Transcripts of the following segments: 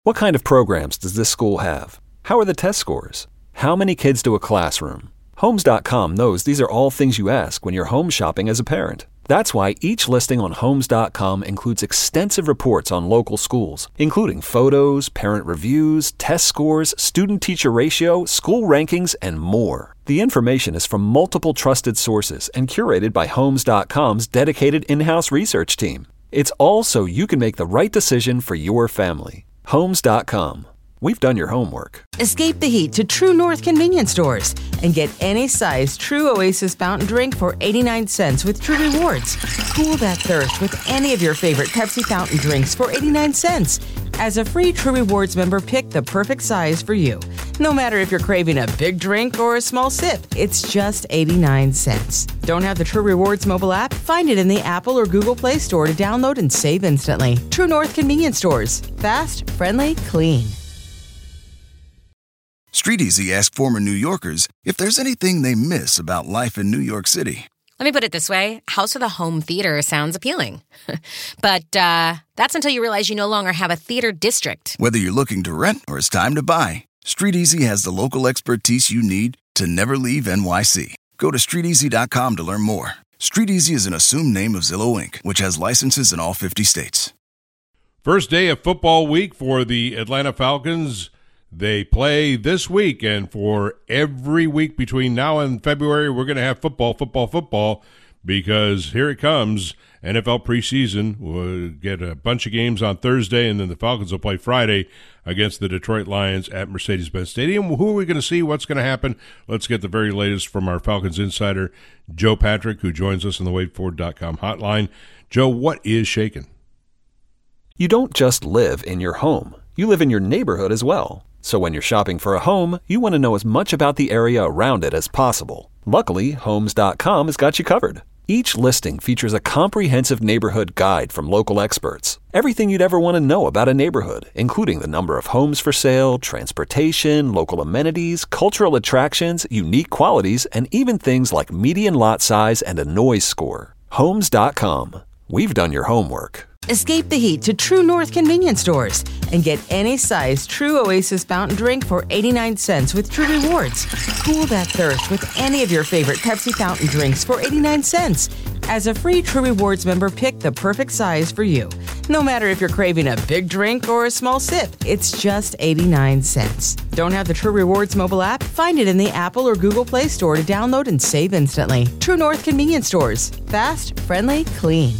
What kind of programs does this school have? How are the test scores? How many kids do a classroom? Homes.com knows these are all things you ask when you're home shopping as a parent. That's why each listing on Homes.com includes extensive reports on local schools, including photos, parent reviews, test scores, student-teacher ratio, school rankings, and more. The information is from multiple trusted sources and curated by Homes.com's dedicated in-house research team. It's all so you can make the right decision for your family. Homes.com. We've done your homework. Escape the heat to True North convenience stores and get any size True Oasis fountain drink for 89 cents with True Rewards. Cool that thirst with any of your favorite Pepsi fountain drinks for 89 cents. As a free True Rewards member, pick the perfect size for you. No matter if you're craving a big drink or a small sip, it's just 89 cents. Don't have the True Rewards mobile app? Find it in the Apple or Google Play Store to download and save instantly. True North convenience stores. Fast, friendly, clean. StreetEasy asked former New Yorkers if there's anything they miss about life in New York City. Let me put it this way. House with a home theater sounds appealing. But that's until you realize you no longer have a theater district. Whether you're looking to rent or it's time to buy, StreetEasy has the local expertise you need to never leave NYC. Go to StreetEasy.com to learn more. StreetEasy is an assumed name of Zillow Inc., which has licenses in all 50 states. First day of football week for the Atlanta Falcons. They play this week, and for every week between now and February, we're going to have football, because here it comes, NFL preseason. We'll get a bunch of games on Thursday, and then the Falcons will play Friday against the Detroit Lions at Mercedes-Benz Stadium. Who are we going to see? What's going to happen? Let's get the very latest from our Falcons insider, Joe Patrick, who joins us on the WadeFord.com hotline. Joe, what is shaking? You don't just live in your home. You live in your neighborhood as well. So when you're shopping for a home, you want to know as much about the area around it as possible. Luckily, Homes.com has got you covered. Each listing features a comprehensive neighborhood guide from local experts. Everything you'd ever want to know about a neighborhood, including the number of homes for sale, transportation, local amenities, cultural attractions, unique qualities, and even things like median lot size and a noise score. Homes.com. We've done your homework. Escape the heat to True North convenience stores and get any size True Oasis fountain drink for 89 cents with True Rewards. Cool that thirst with any of your favorite Pepsi fountain drinks for 89 cents. As a free True Rewards member, pick the perfect size for you. No matter if you're craving a big drink or a small sip, it's just 89 cents. Don't have the True Rewards mobile app? Find it in the Apple or Google Play Store to download and save instantly. True North convenience stores. Fast, friendly, clean.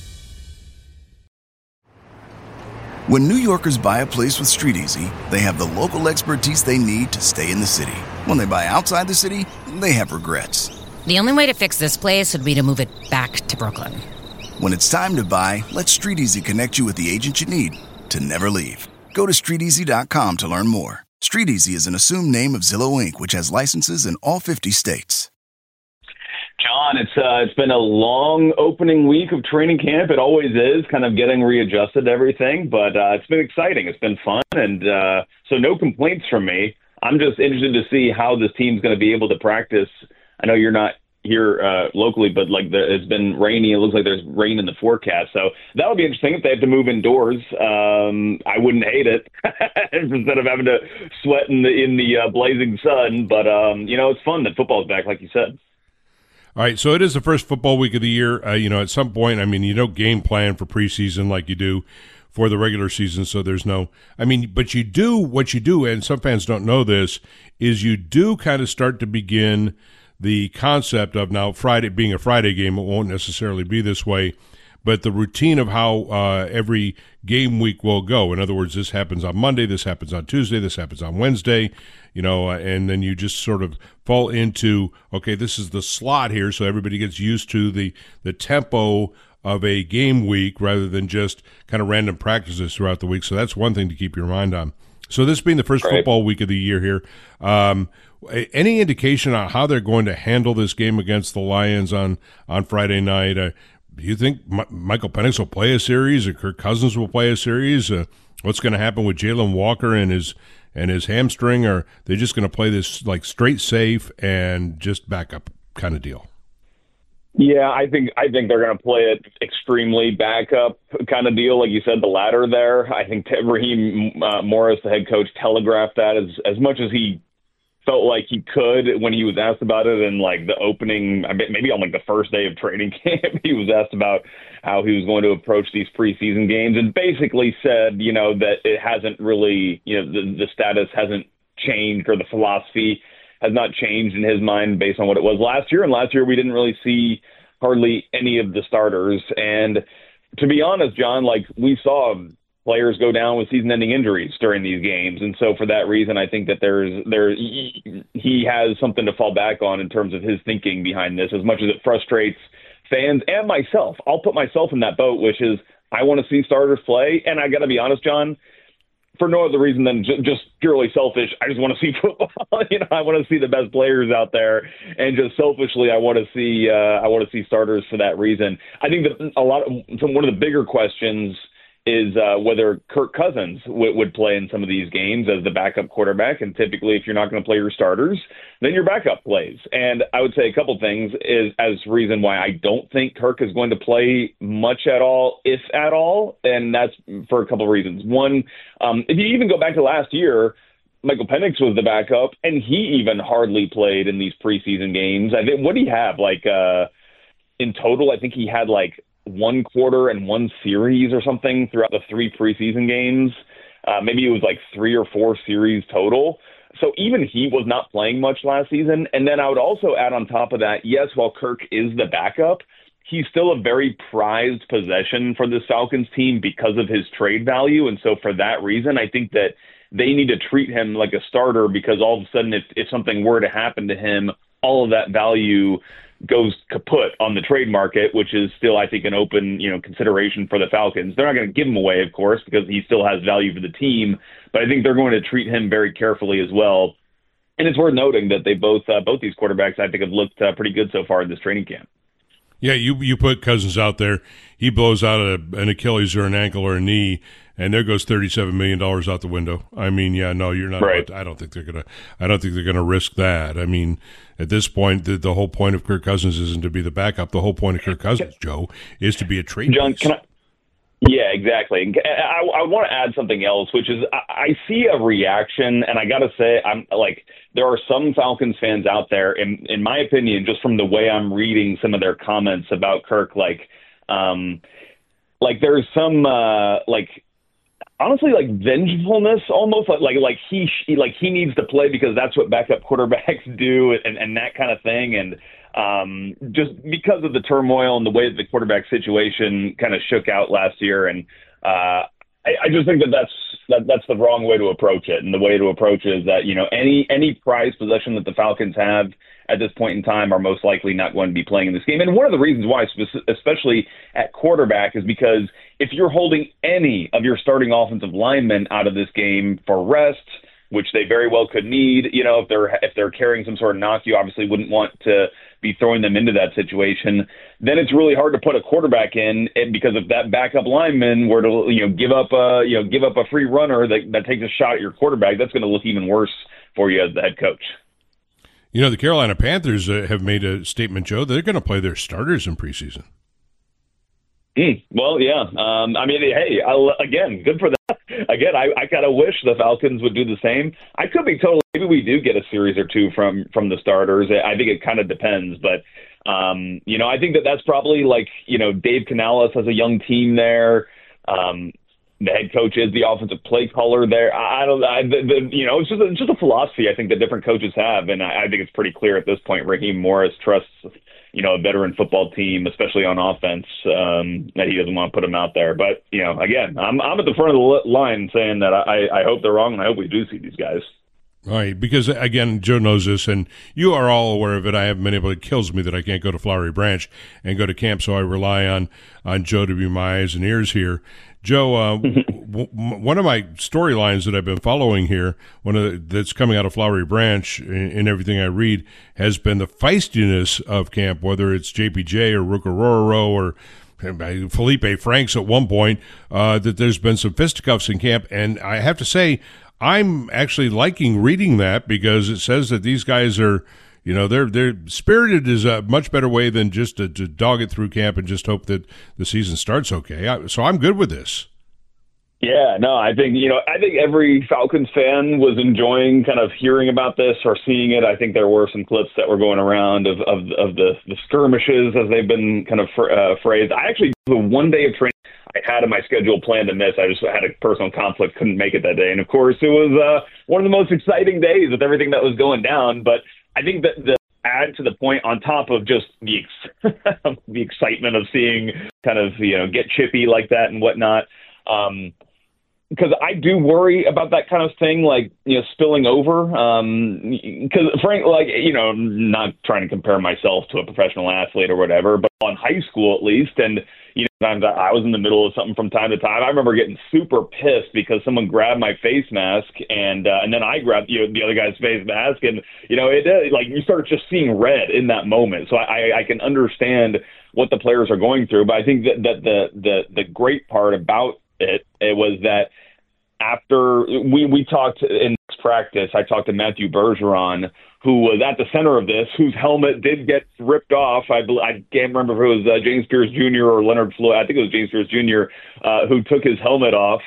When New Yorkers buy a place with StreetEasy, they have the local expertise they need to stay in the city. When they buy outside the city, they have regrets. The only way to fix this place would be to move it back to Brooklyn. When it's time to buy, let StreetEasy connect you with the agent you need to never leave. Go to StreetEasy.com to learn more. StreetEasy is an assumed name of Zillow Inc., which has licenses in all 50 states. John, it's been a long opening week of training camp. It always is, kind of getting readjusted to everything, but it's been exciting. It's been fun, and so no complaints from me. I'm just interested to see how this team's going to be able to practice. I know you're not here locally, but it's been rainy. It looks like there's rain in the forecast, so that'll be interesting if they have to move indoors. I wouldn't hate it instead of having to sweat in the blazing sun, but it's fun that football's back, like you said. All right, so it is the first football week of the year. At some point, you don't game plan for preseason like you do for the regular season, so there's no – but you do what you do, and some fans don't know this, is you do kind of start to begin the concept of now Friday being a Friday game. It won't necessarily be this way, but the routine of how every game week will go. In other words, this happens on Monday, this happens on Tuesday, this happens on Wednesday, and then you just sort of fall into, okay, this is the slot here, so everybody gets used to the tempo of a game week rather than just kind of random practices throughout the week. So that's one thing to keep your mind on. So this being the first football week of the year here, any indication on how they're going to handle this game against the Lions on Friday night? Do you think Michael Penix will play a series or Kirk Cousins will play a series? What's going to happen with Jalen Walker and his hamstring? Are they just going to play this like straight safe and just back up kind of deal? Yeah, I think they're going to play it extremely backup kind of deal, like you said, the latter there. I think Raheem Morris, the head coach, telegraphed that as much as he felt like he could when he was asked about it in like the opening, maybe on like the first day of training camp. He was asked about how he was going to approach these preseason games, and basically said, that it hasn't really, the status hasn't changed, or the philosophy has not changed in his mind based on what it was last year. And last year we didn't really see hardly any of the starters. And to be honest, John, like we saw players go down with season-ending injuries during these games. And so for that reason, I think that he has something to fall back on in terms of his thinking behind this, as much as it frustrates fans and myself. I'll put myself in that boat, which is I want to see starters play. And I got to be honest, John, for no other reason than just purely selfish. I just want to see football. I want to see the best players out there, and just selfishly, I want to see starters for that reason. I think that one of the bigger questions is whether Kirk Cousins would play in some of these games as the backup quarterback. And typically, if you're not going to play your starters, then your backup plays. And I would say a couple things is as reason why I don't think Kirk is going to play much at all, if at all. And that's for a couple of reasons. One, if you even go back to last year, Michael Penix was the backup, and he even hardly played in these preseason games. I think, what did he have? In total, I think he had one quarter and one series or something throughout the 3 preseason games. Maybe it was 3 or 4 series total. So even he was not playing much last season. And then I would also add on top of that, yes, while Kirk is the backup, he's still a very prized possession for this Falcons team because of his trade value. And so for that reason, I think that they need to treat him like a starter, because all of a sudden, if something were to happen to him, all of that value goes kaput on the trade market, which is still, I think, an open, consideration for the Falcons. They're not going to give him away, of course, because he still has value for the team, but I think they're going to treat him very carefully as well. And it's worth noting that they both these quarterbacks, I think, have looked pretty good so far in this training camp. Yeah, you put Cousins out there, he blows out an Achilles or an ankle or a knee, and there goes $37 million out the window. I mean, yeah, no, you're not. Right. I don't think they're gonna risk that. I mean, at this point, the whole point of Kirk Cousins isn't to be the backup. The whole point of Kirk Cousins, Joe, is to be a trade John, piece. Yeah, exactly. I want to add something else, which is I see a reaction, and I got to say, there are some Falcons fans out there, in my opinion, just from the way I'm reading some of their comments about Kirk, there's some honestly, vengefulness almost, like he needs to play because that's what backup quarterbacks do, and that kind of thing. And just because of the turmoil and the way that the quarterback situation kind of shook out last year. And I just think that's the wrong way to approach it. And the way to approach it is that, any prized possession that the Falcons have at this point in time are most likely not going to be playing in this game. And one of the reasons why, especially at quarterback, is because if you're holding any of your starting offensive linemen out of this game for rest, which they very well could need, if they're carrying some sort of knock, you obviously wouldn't want to be throwing them into that situation. Then it's really hard to put a quarterback in, because if that backup lineman were to give up a free runner that takes a shot at your quarterback, that's going to look even worse for you as the head coach. The Carolina Panthers have made a statement, Joe, they're going to play their starters in preseason. Well, yeah. Hey, again, good for that. Again, I kind of wish the Falcons would do the same. I could be totally, maybe we do get a series or two from the starters. I think it kind of depends, but I think that's probably Dave Canales has a young team there. The head coach is the offensive play caller there. It's just a philosophy I think that different coaches have, and I think it's pretty clear at this point. Raheem Morris trusts a veteran football team, especially on offense, that he doesn't want to put him out there. But again, I'm at the front of the line saying that I hope they're wrong, and I hope we do see these guys. Right, because, again, Joe knows this, and you are all aware of it. I have many, but it kills me that I can't go to Flowery Branch and go to camp, so I rely on Joe to be my eyes and ears here. Joe, one of my storylines that I've been following here, that's coming out of Flowery Branch in everything I read, has been the feistiness of camp, whether it's JPJ or Rukaroro or Felipe Franks at one point, that there's been some fisticuffs in camp, and I have to say, I'm actually liking reading that, because it says that these guys are, they're spirited is a much better way than just to dog it through camp and just hope that the season starts okay. So I'm good with this. Yeah, no, I think every Falcons fan was enjoying kind of hearing about this or seeing it. I think there were some clips that were going around of the skirmishes, as they've been kind of phrased. I actually, the one day of training I had in my schedule planned to miss. I just had a personal conflict, couldn't make it that day. And of course, it was one of the most exciting days with everything that was going down. But I think that the add to the point, on top of just the excitement of seeing kind of, get chippy like that and whatnot, because I do worry about that kind of thing, like, spilling over. Because, not trying to compare myself to a professional athlete or whatever, but on high school at least, and times I was in the middle of something from time to time. I remember getting super pissed because someone grabbed my face mask, and then I grabbed the other guy's face mask, and it like you start just seeing red in that moment. So I can understand what the players are going through, but I think that the great part about it was that after we talked in practice, I talked to Matthew Bergeron, who was at the center of this, whose helmet did get ripped off. I can't remember if it was James Pierce Jr. or Leonard Floyd. I think it was James Pierce Jr. Who took his helmet off.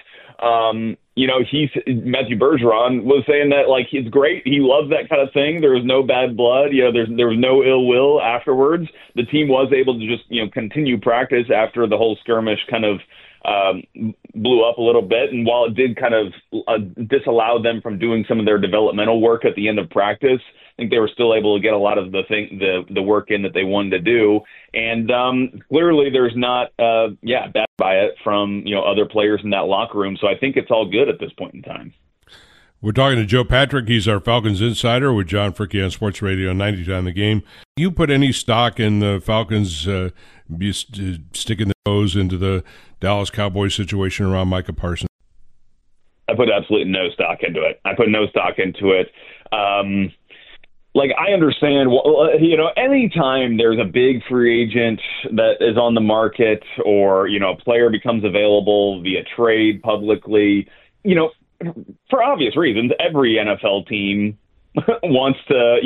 Matthew Bergeron was saying that, like, it's great. He loves that kind of thing. There was no bad blood. There was no ill will afterwards. The team was able to just, continue practice after the whole skirmish kind of blew up a little bit. And while it did kind of disallow them from doing some of their developmental work at the end of practice, I think they were still able to get a lot of the work in that they wanted to do. And clearly there's not bad by it from other players in that locker room. So I think it's all good at this point in time. We're talking to Joe Patrick. He's our Falcons insider with John Fricke on Sports Radio 90 Time the Game. You put any stock in the Falcons sticking their nose into the Dallas Cowboys situation around Micah Parsons? I put absolutely no stock into it. I understand, anytime there's a big free agent that is on the market, or, a player becomes available via trade publicly, for obvious reasons, every NFL team wants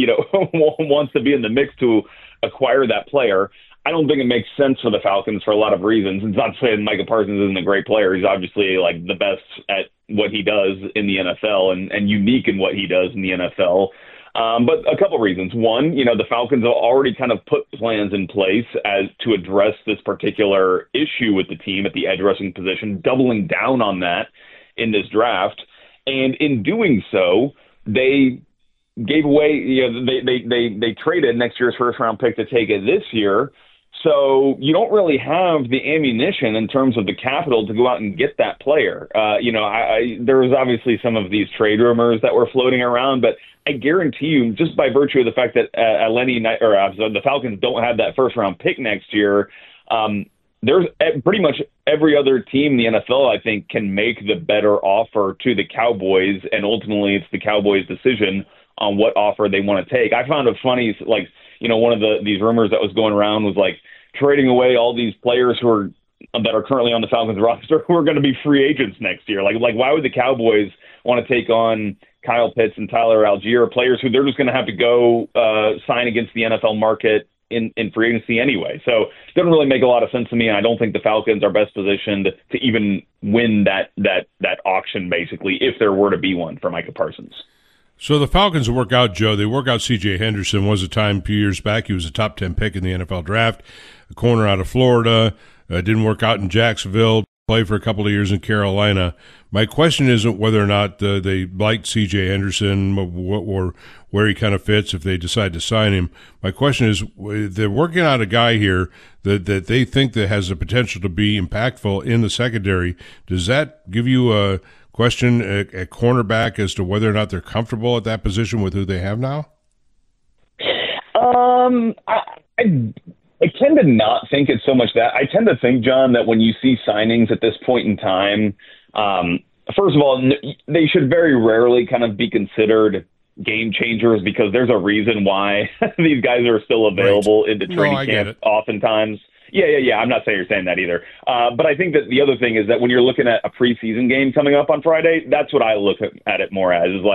to be in the mix to acquire that player. I don't think it makes sense for the Falcons for a lot of reasons. It's not saying Micah Parsons isn't a great player. He's obviously like the best at what he does in the NFL and unique in what he does in the NFL. But a couple of reasons. One, the Falcons have already kind of put plans in place as to address this particular issue with the team at the edge rushing position, doubling down on that in this draft. And in doing so, they gave away, they traded next year's first round pick to take it this year. So you don't really have the ammunition in terms of the capital to go out and get that player. There was obviously some of these trade rumors that were floating around, but I guarantee you, just by virtue of the fact that the Falcons don't have that first round pick next year, there's pretty much every other team in the NFL, I think, can make the better offer to the Cowboys, and ultimately it's the Cowboys' decision on what offer they want to take. I found it funny, like, one of these rumors that was going around was like trading away all these players that are currently on the Falcons roster who are going to be free agents next year. Like why would the Cowboys want to take on Kyle Pitts and Tyler Algier, players who they're just going to have to go sign against the NFL market in free agency anyway? So it doesn't really make a lot of sense to me, and I don't think the Falcons are best positioned to even win that auction, basically, if there were to be one for Micah Parsons. So the Falcons work out, Joe. They work out C.J. Henderson. Was a time a few years back. He was a top 10 pick in the NFL draft, a corner out of Florida. Didn't work out in Jacksonville. Played for a couple of years in Carolina. My question isn't whether or not they like C.J. Henderson or where he kind of fits if they decide to sign him. My question is, they're working out a guy here that they think that has the potential to be impactful in the secondary. Does that give you a question at cornerback as to whether or not they're comfortable at that position with who they have now? I tend to not think it's so much that. I tend to think, John, that when you see signings at this point in time, first of all, they should very rarely kind of be considered game changers, because there's a reason why these guys are still available in the training camp oftentimes. Yeah. I'm not saying you're saying that either. But I think that the other thing is that when you're looking at a preseason game coming up on Friday, that's what I look at it more as, is like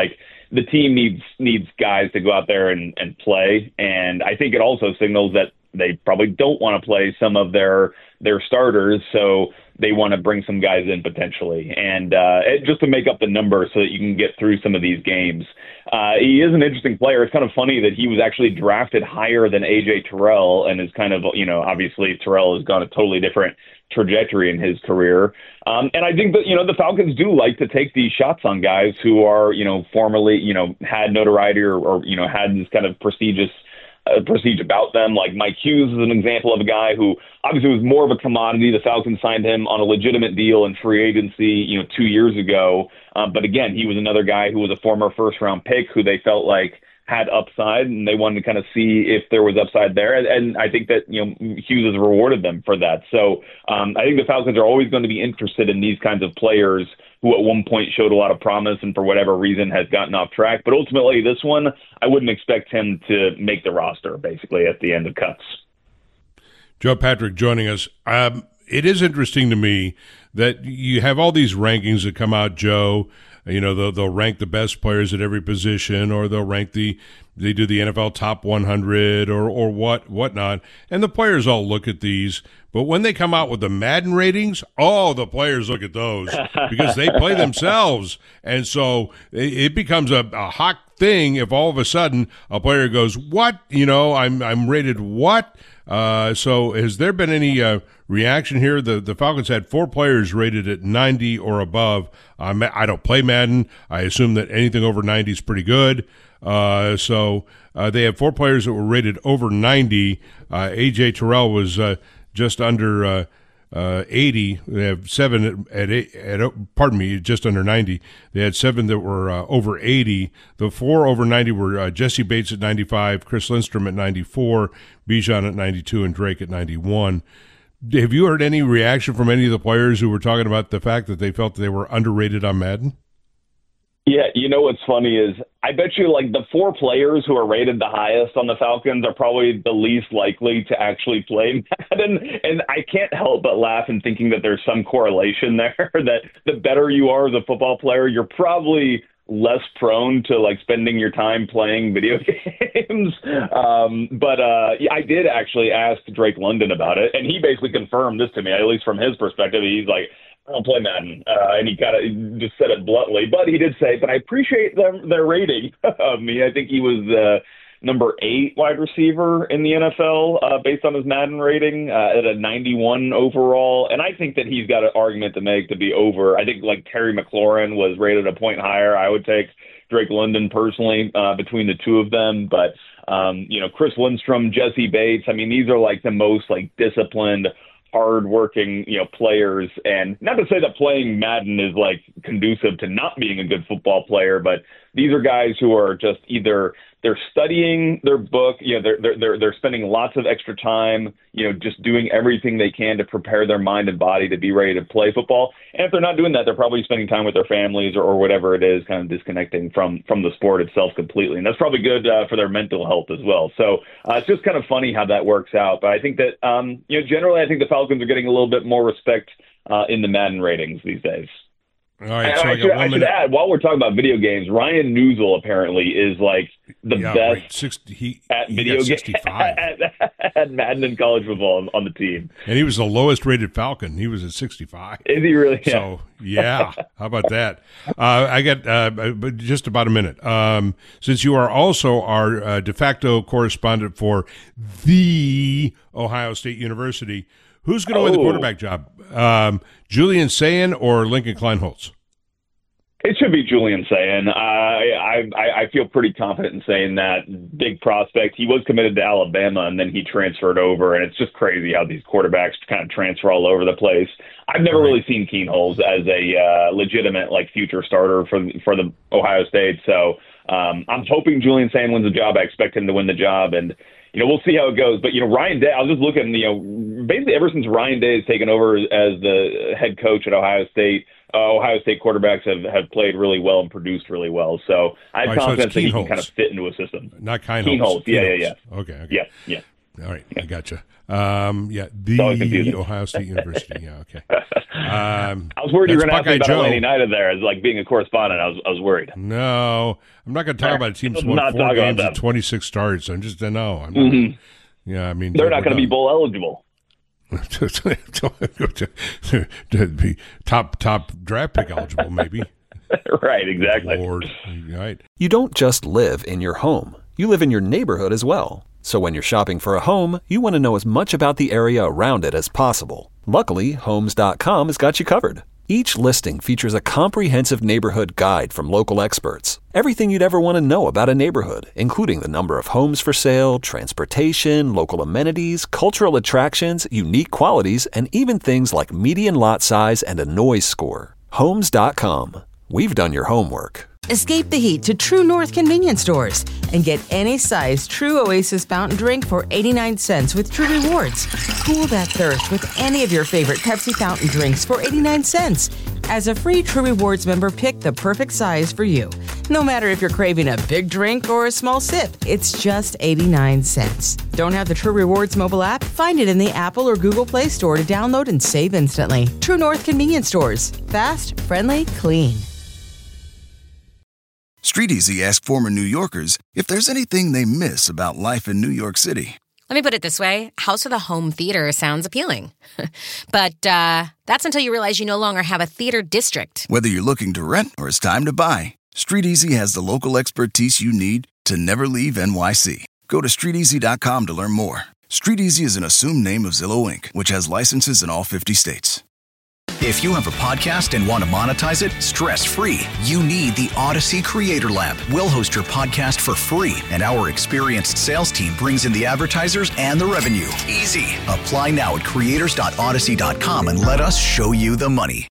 the team needs guys to go out there and play. And I think it also signals that they probably don't want to play some of their starters, so they want to bring some guys in potentially, and just to make up the number so that you can get through some of these games. He is an interesting player. It's kind of funny that he was actually drafted higher than A.J. Terrell, and is kind of, obviously Terrell has gone a totally different trajectory in his career. And I think that, the Falcons do like to take these shots on guys who are, formerly, had notoriety or had this kind of prestige about them. Like Mike Hughes is an example of a guy who obviously was more of a commodity. The Falcons signed him on a legitimate deal in free agency, 2 years ago. But again, he was another guy who was a former first-round pick who they felt like had upside, and they wanted to kind of see if there was upside there. And I think that, Hughes has rewarded them for that. So I think the Falcons are always going to be interested in these kinds of players who at one point showed a lot of promise and for whatever reason has gotten off track. But ultimately, this one, I wouldn't expect him to make the roster, basically, at the end of cuts. Joe Patrick joining us. It is interesting to me that you have all these rankings that come out, Joe. They'll rank the best players at every position, or they'll rank they do the NFL top 100 or whatnot. And the players all look at these. But when they come out with the Madden ratings, the players look at those because they play themselves. And so it becomes a hot thing if all of a sudden a player goes, what? I'm rated what? So has there been any reaction here? The Falcons had 4 players rated at 90 or above. I don't play Madden. I assume that anything over 90 is pretty good. So they have 4 players that were rated over 90. A.J. Terrell was just under 80. They have 7 just under 90. They had 7 that were over 80. The 4 over 90 were Jesse Bates at 95, Chris Lindstrom at 94, Bijan at 92, and Drake at 91. Have you heard any reaction from any of the players who were talking about the fact that they felt that they were underrated on Madden? Yeah, what's funny is I bet you like the 4 players who are rated the highest on the Falcons are probably the least likely to actually play Madden. And I can't help but laugh in thinking that there's some correlation there, that the better you are as a football player, you're probably less prone to like spending your time playing video games. But I did actually ask Drake London about it, and he basically confirmed this to me, at least from his perspective. He's like, I don't play Madden, and he kind of just said it bluntly. But he did say, but I appreciate their rating of me. I think he was number 8 wide receiver in the NFL based on his Madden rating at a 91 overall. And I think that he's got an argument to make to be over. I think like Terry McLaurin was rated a point higher. I would take Drake London personally between the two of them. But, Chris Lindstrom, Jesse Bates, I mean, these are like the most like disciplined, hard-working, players. And not to say that playing Madden is like conducive to not being a good football player, but these are guys who are just either they're studying their book, they're spending lots of extra time, just doing everything they can to prepare their mind and body to be ready to play football. And if they're not doing that, they're probably spending time with their families or whatever it is, kind of disconnecting from the sport itself completely. And that's probably good for their mental health as well. So it's just kind of funny how that works out. But I think that, generally, I think the Falcons are getting a little bit more respect in the Madden ratings these days. All right, so I should add, while we're talking about video games, Ryan Newsel apparently is like the best at video games 65 at Madden and college football on the team. And he was the lowest rated Falcon. He was at 65. Is he really? Yeah. So, yeah. How about that? I got just about a minute. Since you are also our de facto correspondent for the Ohio State University, who's going to win the quarterback job? Julian Sayin or Lincoln Kleinholz? It should be Julian Sayin. I feel pretty confident in saying that. Big prospect. He was committed to Alabama, and then he transferred over, and it's just crazy how these quarterbacks kind of transfer all over the place. I've never really seen Kleinholz as a legitimate like future starter for the Ohio State. So I'm hoping Julian Sayin wins the job. I expect him to win the job, and we'll see how it goes. But, Ryan Day, I was just looking, basically ever since Ryan Day has taken over as the head coach at Ohio State quarterbacks have played really well and produced really well. So I have confidence that he can kind of fit into a system. Not Kleinholz. Yeah. Okay. Yeah. All right, I gotcha. always the confusing. Ohio State University. Yeah, okay. I was worried you were going to ask me about Joe. Atlanta United there, as like being a correspondent. I was worried. No, I'm not going to talk about a team that's Let's not won 4 talk about games them. and 26 starts. I'm just no. I'm not. Yeah, I mean They're not going to be bowl eligible. be top draft pick eligible, maybe. Right, exactly. Lord, right. You don't just live in your home. You live in your neighborhood as well. So when you're shopping for a home, you want to know as much about the area around it as possible. Luckily, Homes.com has got you covered. Each listing features a comprehensive neighborhood guide from local experts. Everything you'd ever want to know about a neighborhood, including the number of homes for sale, transportation, local amenities, cultural attractions, unique qualities, and even things like median lot size and a noise score. Homes.com. We've done your homework. Escape the heat to True North convenience stores and get any size True Oasis fountain drink for 89 cents with True Rewards. Cool that thirst with any of your favorite Pepsi fountain drinks for 89 cents. As a free True Rewards member, pick the perfect size for you. No matter if you're craving a big drink or a small sip, it's just 89 cents. Don't have the True Rewards mobile app? Find it in the Apple or Google Play Store to download and save instantly. True North convenience stores. Fast, friendly, clean. Street Easy asked former New Yorkers if there's anything they miss about life in New York City. Let me put it this way. House of the Home Theater sounds appealing. But that's until you realize you no longer have a theater district. Whether you're looking to rent or it's time to buy, Street Easy has the local expertise you need to never leave NYC. Go to StreetEasy.com to learn more. Street Easy is an assumed name of Zillow Inc., which has licenses in all 50 states. If you have a podcast and want to monetize it stress-free, you need the Odyssey Creator Lab. We'll host your podcast for free, and our experienced sales team brings in the advertisers and the revenue. Easy. Apply now at creators.odyssey.com and let us show you the money.